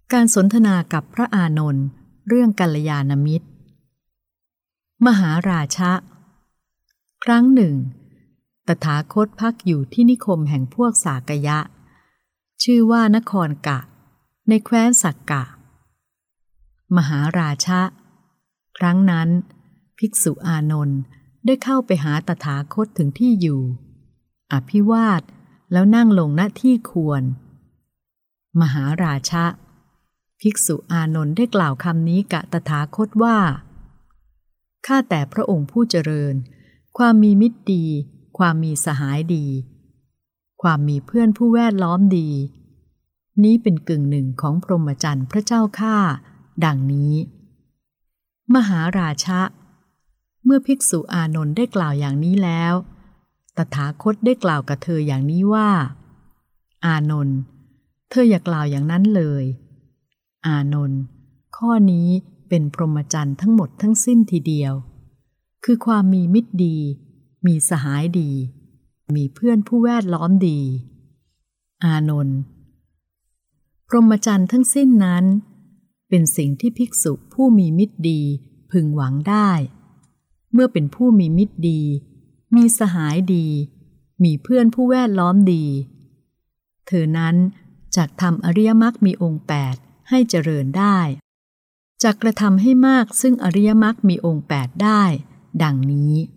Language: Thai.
การสนทนากับพระอานนท์เรื่องกัลยาณมิตรมหาราชะครั้งหนึ่งตถาคตพักอยู่ที่นิคมแห่งพวกสากยะชื่อว่านครกะในแคว้นสักกะมหาราชะครั้งนั้นภิกษุอานนท์ได้เข้าไปหาตถาคตถึงที่อยู่อภิวาทแล้วนั่งลงณที่ควรมหาราชะภิกษุอานนท์ได้กล่าวคำนี้กับตถาคตว่าข้าแต่พระองค์ผู้เจริญความมีมิตรดีความมีสหายดีความมีเพื่อนผู้แวดล้อมดีนี้เป็นกึ่งหนึ่งของพรหมจรรย์พระเจ้าข้าดังนี้มหาราชะเมื่อภิกษุอานนท์ได้กล่าวอย่างนี้แล้วตถาคตได้กล่าวกับเธออย่างนี้ว่าอานนท์เธออย่ากล่าวอย่างนั้นเลยอานนท์ข้อนี้เป็นพรหมจรรย์ทั้งหมดทั้งสิ้นทีเดียวคือความมีมิตรดีมีสหายดีมีเพื่อนผู้แวดล้อมดีอานนท์พรหมจรรย์ทั้งสิ้นนั้นเป็นสิ่งที่ภิกษุผู้มีมิตรดีพึงหวังได้เมื่อเป็นผู้มีมิตรดีมีสหายดีมีเพื่อนผู้แวดล้อมดีเธอนั้นจักทำอริยมรรคมีองค์8ให้เจริญได้จักกระทำให้มากซึ่งอริยมรรคมีองค์8ได้ดังนี้